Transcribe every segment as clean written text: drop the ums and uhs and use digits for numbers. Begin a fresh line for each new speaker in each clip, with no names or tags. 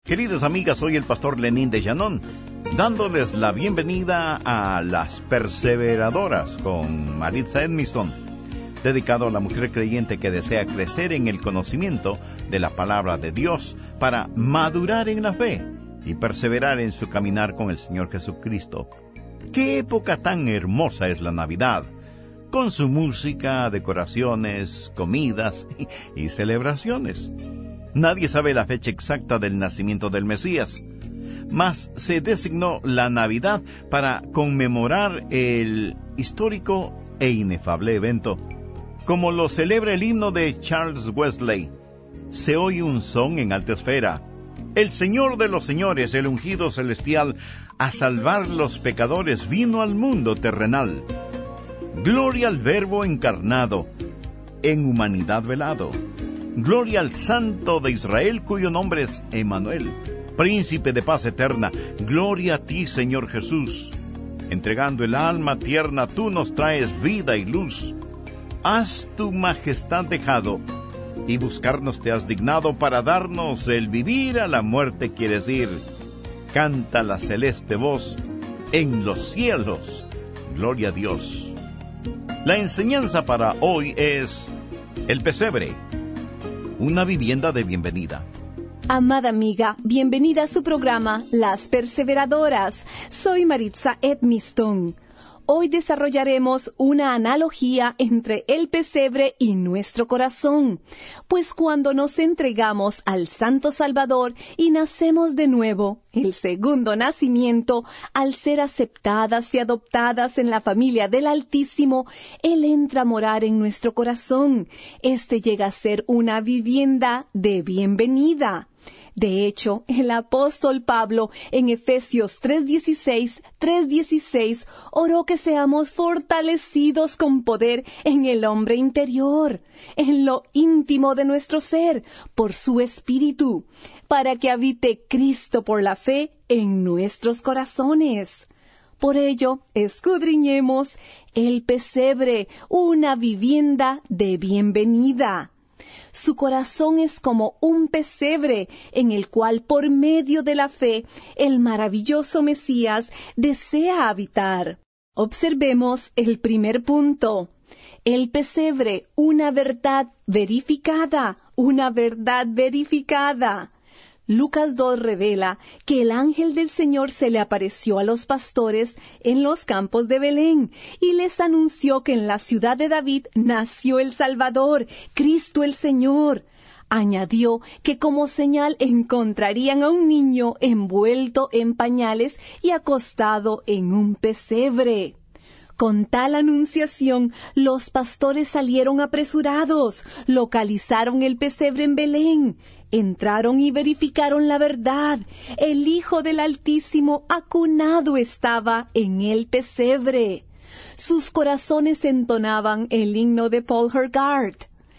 Queridas amigas, soy el pastor Lenín de Llanón, dándoles la bienvenida a Las Perseveradoras con Maritza Edmiston, dedicado a la mujer creyente que desea crecer en el conocimiento de la palabra de Dios para madurar en la fe y perseverar en su caminar con el Señor Jesucristo. ¡Qué época tan hermosa es la Navidad! Con su música, decoraciones, comidas y celebraciones. Nadie sabe la fecha exacta del nacimiento del Mesías, mas se designó la Navidad para conmemorar el histórico e inefable evento. Como lo celebra el himno de Charles Wesley, se oye un son en alta esfera. El Señor de los señores, el ungido celestial, a salvar los pecadores, vino al mundo terrenal. Gloria al Verbo encarnado, en humanidad velado. Gloria al Santo de Israel, cuyo nombre es Emmanuel, Príncipe de paz eterna. Gloria a ti, Señor Jesús. Entregando el alma tierna, tú nos traes vida y luz. Has tu majestad dejado, y buscarnos te has dignado para darnos el vivir. A la muerte quieres ir. Canta la celeste voz en los cielos. Gloria a Dios. La enseñanza para hoy es el pesebre, una vivienda de bienvenida.
Amada amiga, bienvenida a su programa Las Perseveradoras. Soy Maritza Edmiston. Hoy desarrollaremos una analogía entre el pesebre y nuestro corazón, pues cuando nos entregamos al Santo Salvador y nacemos de nuevo, el segundo nacimiento, al ser aceptadas y adoptadas en la familia del Altísimo, Él entra a morar en nuestro corazón. Este llega a ser una vivienda de bienvenida. De hecho, el apóstol Pablo en Efesios 3:16 oró que seamos fortalecidos con poder en el hombre interior, en lo íntimo de nuestro ser, por su Espíritu, para que habite Cristo por la fe en nuestros corazones. Por ello, escudriñemos el pesebre, una vivienda de bienvenida. Su corazón es como un pesebre en el cual, por medio de la fe, el maravilloso Mesías desea habitar. Observemos el primer punto. El pesebre, una verdad verificada, una verdad verificada. Lucas 2 revela que el ángel del Señor se le apareció a los pastores en los campos de Belén y les anunció que en la ciudad de David nació el Salvador, Cristo el Señor. Añadió que como señal encontrarían a un niño envuelto en pañales y acostado en un pesebre. Con tal anunciación, los pastores salieron apresurados, localizaron el pesebre en Belén, entraron y verificaron la verdad. El Hijo del Altísimo acunado estaba en el pesebre. Sus corazones entonaban el himno de Paul Hergard.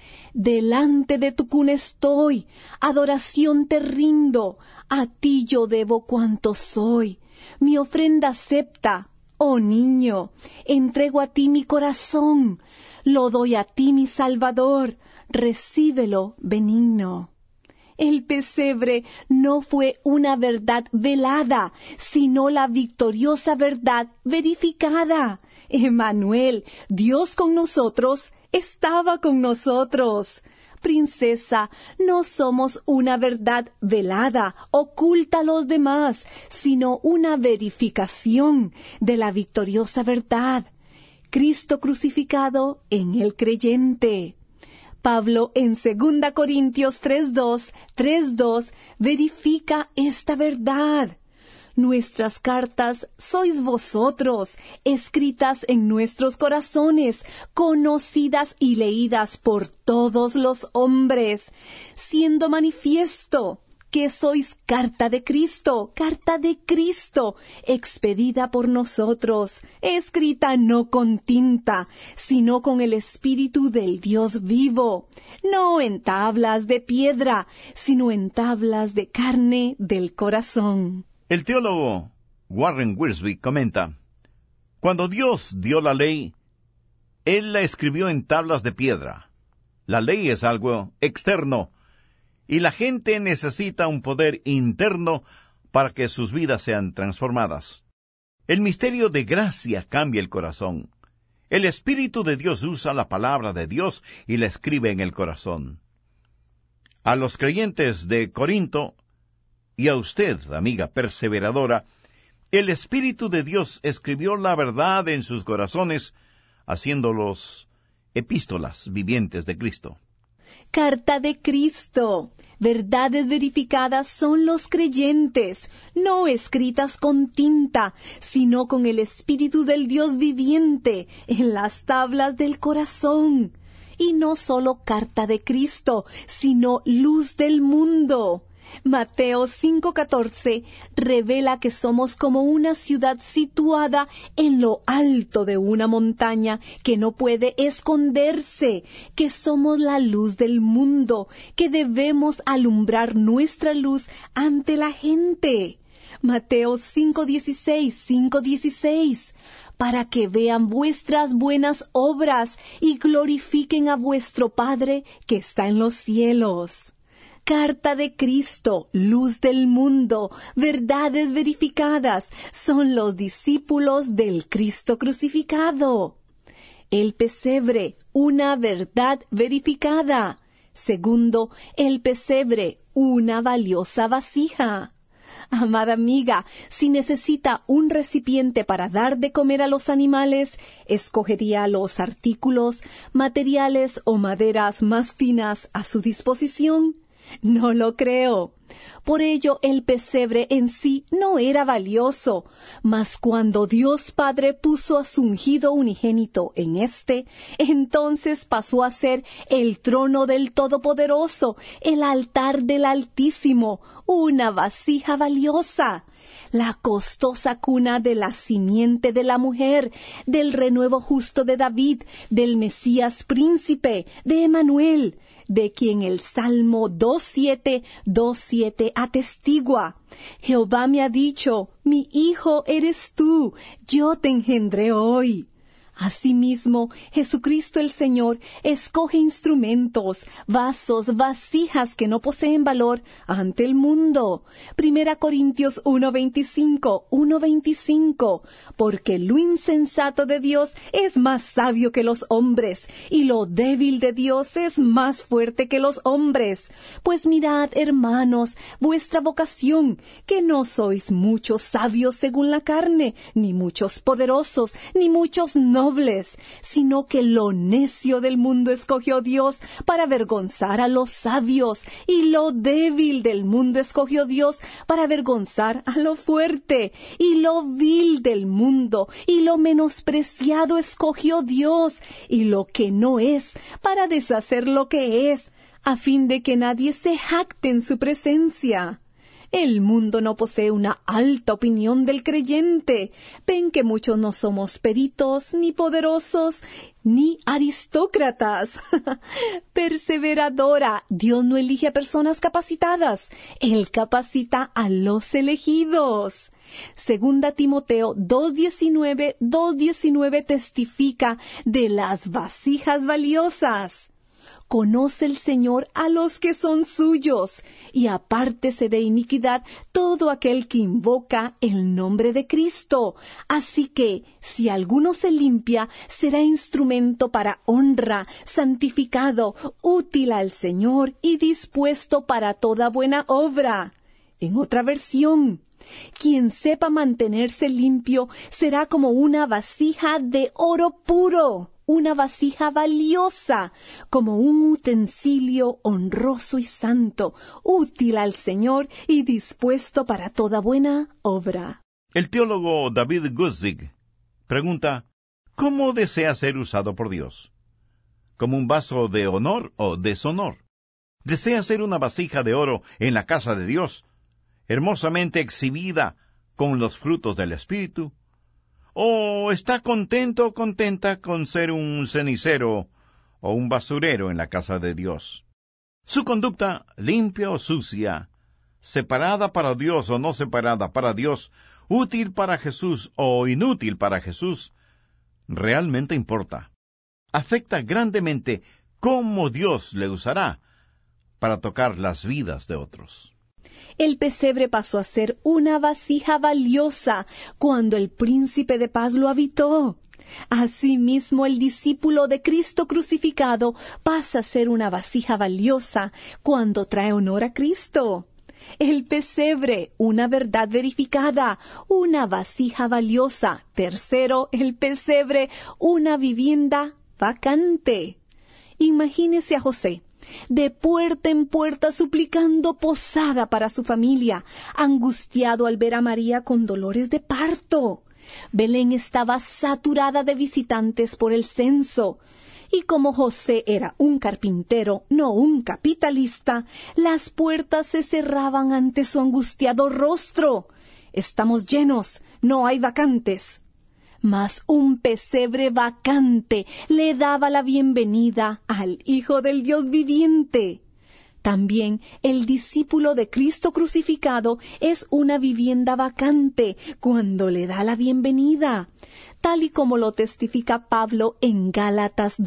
Delante de tu cuna estoy, adoración te rindo, a ti yo debo cuanto soy. Mi ofrenda acepta. Oh niño, entrego a ti mi corazón, lo doy a ti mi Salvador, recíbelo benigno. El pesebre no fue una verdad velada, sino la victoriosa verdad verificada. Emmanuel, Dios con nosotros, estaba con nosotros. Princesa, no somos una verdad velada, oculta a los demás, sino una verificación de la victoriosa verdad. Cristo crucificado en el creyente. Pablo en 2 Corintios 3:2 verifica esta verdad. Nuestras cartas sois vosotros, escritas en nuestros corazones, conocidas y leídas por todos los hombres, siendo manifiesto que sois carta de Cristo, expedida por nosotros, escrita no con tinta, sino con el Espíritu del Dios vivo, no en tablas de piedra, sino en tablas de carne del corazón.
El teólogo Warren Wiersbe comenta: cuando Dios dio la ley, Él la escribió en tablas de piedra. La ley es algo externo. y la gente necesita un poder interno para que sus vidas sean transformadas. El misterio de gracia cambia el corazón. El Espíritu de Dios usa la palabra de Dios y la escribe en el corazón. A los creyentes de Corinto, y a usted, amiga perseveradora, el Espíritu de Dios escribió la verdad en sus corazones, haciéndolos epístolas vivientes de Cristo.
Carta de Cristo. Verdades verificadas son los creyentes, no escritas con tinta, sino con el Espíritu del Dios viviente en las tablas del corazón. Y no solo carta de Cristo, sino luz del mundo. Mateo 5:14 revela que somos como una ciudad situada en lo alto de una montaña que no puede esconderse, que somos la luz del mundo, que debemos alumbrar nuestra luz ante la gente. Mateo 5:16, para que vean vuestras buenas obras y glorifiquen a vuestro Padre que está en los cielos. Carta de Cristo, luz del mundo, verdades verificadas, son los discípulos del Cristo crucificado. El pesebre, una verdad verificada. Segundo, el pesebre, una valiosa vasija. Amada amiga, si necesita un recipiente para dar de comer a los animales, ¿escogería los artículos, materiales o maderas más finas a su disposición? No lo creo. Por ello, el pesebre en sí no era valioso, mas cuando Dios Padre puso a su ungido unigénito en entonces pasó a ser el trono del Todopoderoso, el altar del Altísimo, una vasija valiosa, la costosa cuna de la simiente de la mujer, del renuevo justo de David, del Mesías príncipe, de Emanuel, de quien el Salmo 2:7 atestigua. Jehová me ha dicho, mi hijo eres tú, yo te engendré hoy. Asimismo, Jesucristo el Señor escoge instrumentos, vasos, vasijas que no poseen valor ante el mundo. 1 Corintios 1:25, porque lo insensato de Dios es más sabio que los hombres, y lo débil de Dios es más fuerte que los hombres. Pues mirad, hermanos, vuestra vocación, que no sois muchos sabios según la carne, ni muchos poderosos, ni muchos nobles, sino que lo necio del mundo escogió Dios para avergonzar a los sabios, y lo débil del mundo escogió Dios para avergonzar a lo fuerte, y lo vil del mundo y lo menospreciado escogió Dios, y lo que no es para deshacer lo que es, a fin de que nadie se jacte en su presencia. El mundo no posee una alta opinión del creyente. Ven que muchos no somos peritos, ni poderosos, ni aristócratas. Perseveradora, Dios no elige a personas capacitadas. Él capacita a los elegidos. 2 Timoteo 2:19 testifica de las vasijas valiosas. Conoce el Señor a los que son suyos, y apártese de iniquidad todo aquel que invoca el nombre de Cristo. Así que, si alguno se limpia, será instrumento para honra, santificado, útil al Señor y dispuesto para toda buena obra. En otra versión, quien sepa mantenerse limpio será como una vasija de oro puro, una vasija valiosa, como un utensilio honroso y santo, útil al Señor y dispuesto para toda buena obra.
El teólogo David Guzik pregunta, ¿cómo desea ser usado por Dios? ¿Como un vaso de honor o deshonor? ¿Desea ser una vasija de oro en la casa de Dios, hermosamente exhibida con los frutos del Espíritu? ¿O está contento o contenta con ser un cenicero o un basurero en la casa de Dios? Su conducta, limpia o sucia, separada para Dios o no separada para Dios, útil para Jesús o inútil para Jesús, realmente importa. Afecta grandemente cómo Dios le usará para tocar las vidas de otros.
El pesebre pasó a ser una vasija valiosa cuando el príncipe de paz lo habitó. Asimismo, el discípulo de Cristo crucificado pasa a ser una vasija valiosa cuando trae honor a Cristo. El pesebre, una verdad verificada, una vasija valiosa. Tercero, el pesebre, una vivienda vacante. Imagínese a José, de puerta en puerta suplicando posada para su familia, angustiado al ver a María con dolores de parto. Belén estaba saturada de visitantes por el censo. Y como José era un carpintero, no un capitalista, las puertas se cerraban ante su angustiado rostro. Estamos llenos, no hay vacantes. Mas un pesebre vacante le daba la bienvenida al Hijo del Dios viviente. También el discípulo de Cristo crucificado es una vivienda vacante cuando le da la bienvenida, tal y como lo testifica Pablo en Gálatas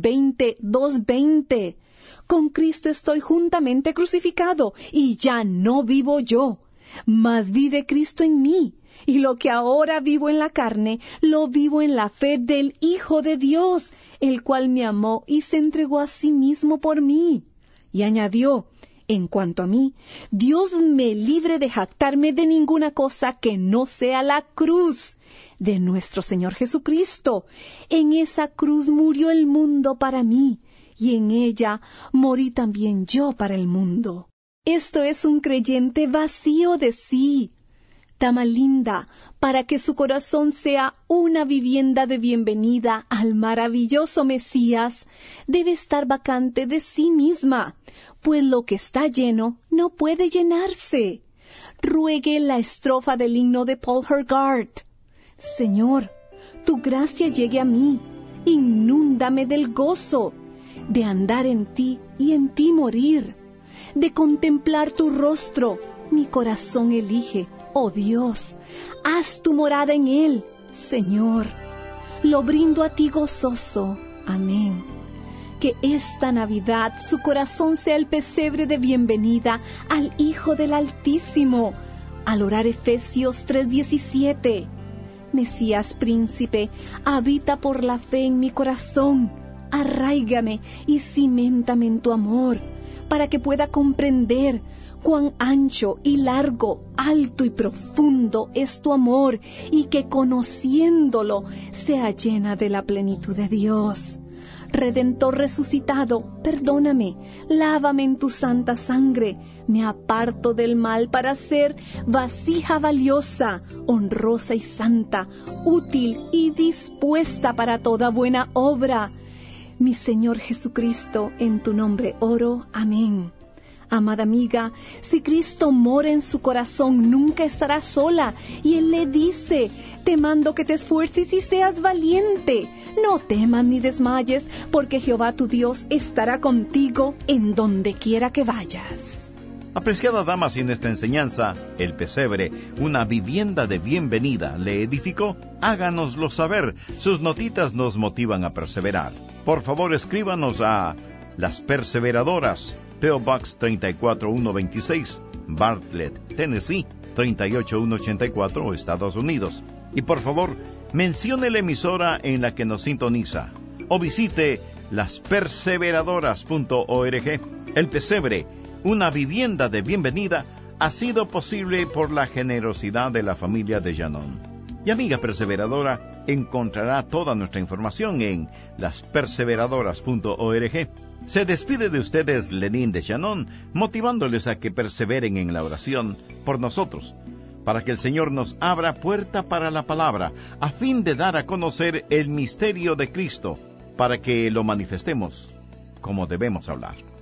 2:20. Con Cristo estoy juntamente crucificado, y ya no vivo yo, mas vive Cristo en mí. Y lo que ahora vivo en la carne, lo vivo en la fe del Hijo de Dios, el cual me amó y se entregó a sí mismo por mí. Y añadió, en cuanto a mí, Dios me libre de jactarme de ninguna cosa que no sea la cruz de nuestro Señor Jesucristo. En esa cruz murió el mundo para mí, y en ella morí también yo para el mundo. Esto es un creyente vacío de sí. Dama linda, para que su corazón sea una vivienda de bienvenida al maravilloso Mesías, debe estar vacante de sí misma, pues lo que está lleno no puede llenarse. Ruegue la estrofa del himno de Paul Hergard. Señor, tu gracia llegue a mí, inúndame del gozo de andar en ti y en ti morir, de contemplar tu rostro, mi corazón elige. Oh Dios, haz tu morada en él, Señor. Lo brindo a ti gozoso. Amén. Que esta Navidad su corazón sea el pesebre de bienvenida al Hijo del Altísimo. Al orar Efesios 3:17. Mesías príncipe, habita por la fe en mi corazón. Arráigame y ciméntame en tu amor, para que pueda comprender cuán ancho y largo, alto y profundo es tu amor, y que conociéndolo sea llena de la plenitud de Dios. Redentor resucitado, perdóname, lávame en tu santa sangre, me aparto del mal para ser vasija valiosa, honrosa y santa, útil y dispuesta para toda buena obra. Mi Señor Jesucristo, en tu nombre oro. Amén. Amada amiga, si Cristo mora en su corazón, nunca estará sola. Y Él le dice, te mando que te esfuerces y seas valiente. No temas ni desmayes, porque Jehová tu Dios estará contigo en donde quiera que vayas.
Apreciada dama, si en esta enseñanza, el pesebre, una vivienda de bienvenida, le edificó, háganoslo saber. Sus notitas nos motivan a perseverar. Por favor, escríbanos a Las Perseveradoras, P.O. Box 34126, Bartlett, Tennessee 38184, Estados Unidos. Y por favor, mencione la emisora en la que nos sintoniza, o visite lasperseveradoras.org. El pesebre, una vivienda de bienvenida, ha sido posible por la generosidad de la familia de Llanon. Y amiga perseveradora, encontrará toda nuestra información en lasperseveradoras.org. Se despide de ustedes Lenín de Llanon, motivándoles a que perseveren en la oración por nosotros, para que el Señor nos abra puerta para la palabra, a fin de dar a conocer el misterio de Cristo, para que lo manifestemos como debemos hablar.